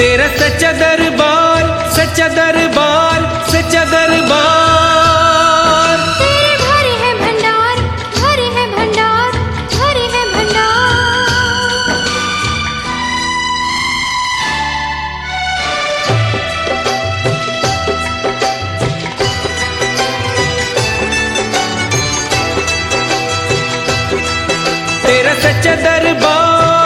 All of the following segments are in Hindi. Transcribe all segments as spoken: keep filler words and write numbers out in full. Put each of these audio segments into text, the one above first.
तेरा सच्चा दरबार, सच्चा दरबार, सच्चा दरबार। तेरे भरे हैं भंडार, भरे हैं भंडार, भरे हैं भंडार। तेरा सच्चा दरबार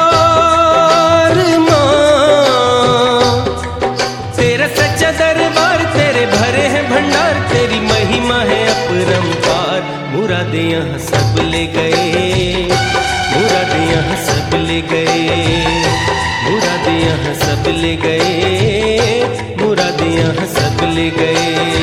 दरबार, तेरे भरे हैं भंडार, तेरी महिमा है अपरंपार। मुरादे यहाँ सब ले गए, मुरादे यहाँ सब ले गए, मुरादे यहाँ सब ले गए, मुरादे यहाँ सब ले गए।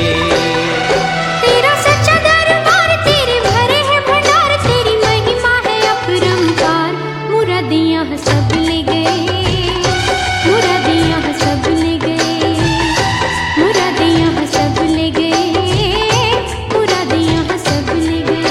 तेरा सच्चा दरबार, तेरे भरे हैं भंडार, तेरी महिमा है अपरंपार। मुरादे यहाँ सब ले गए, मुरादे यहाँ सब ले गए, मुरादे यहाँ सब ले गए, मुरादे यहाँ सब ले गए।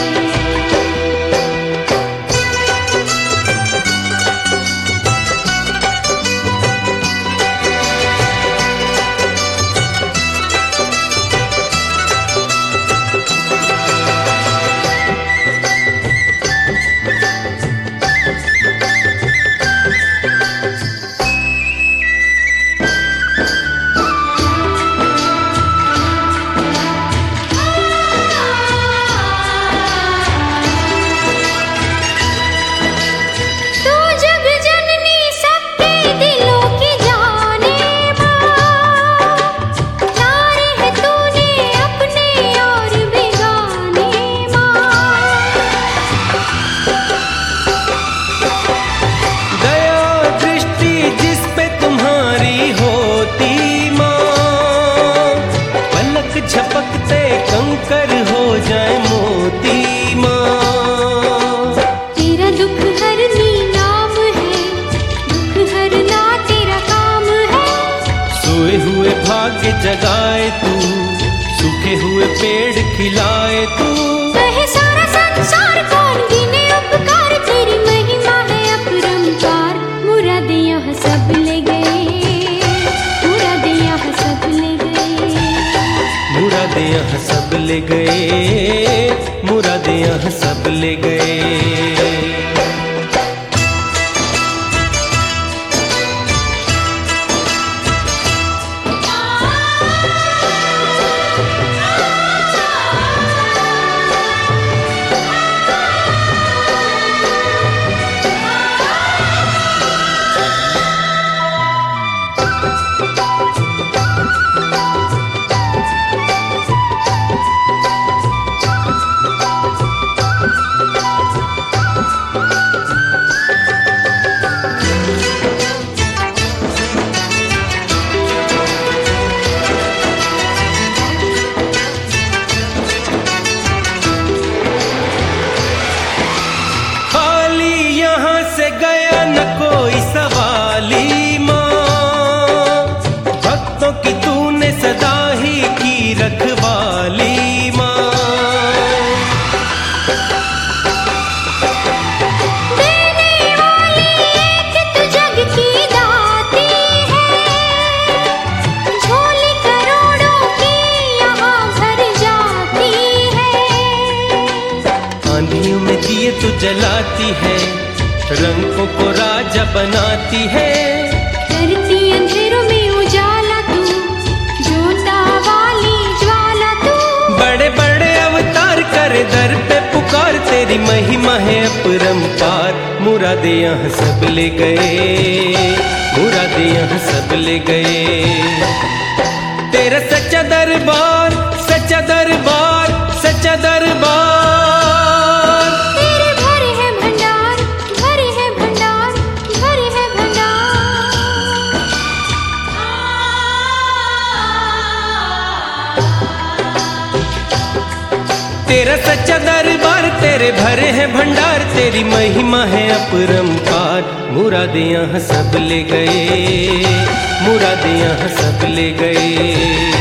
झपकते कंकर हो जाए मोती माँ। तेरा दुख हरनी नाम है, दुख हरना तेरा काम है। सोए हुए भाग्य जगाए तू, सूखे हुए पेड़ खिलाए तू। कहे सारा संसार कौन गिने उपकार, तेरी महिमा है अपरंपार। मुरादे यहाँ सब ले गए, मुरादे यहाँ सब ले गए, मुरादे यहाँ सब ले गए, मुरादे यहाँ सब ले गए। गया न कोई सवाली माँ, भक्तों की तूने सदा ही की रखवाली माँ। देने वाली एक तू जग की दाती है, झोली करोड़ों की यहाँ भर जाती है। आंधियों में दिए तू जलाती है, रंगों को राजा बनाती है। करती अंधेरों में उजाला तू, जोता वाली ज्वाला तू। बड़े बड़े अवतार करे दर पे पुकार, तेरी महिमा है अपरंपार। मुरादे यहाँ सब ले गए, मुरादे यहाँ सब ले गए। तेरा सच्चा दरबार, सच्चा दरबार, सच्चा दरबार। तेरा सच्चा दरबार, तेरे भरे हैं भंडार, तेरी महिमा है अपरंपार। मुरादे यहाँ सब ले गए, मुरादे यहाँ सब ले गए।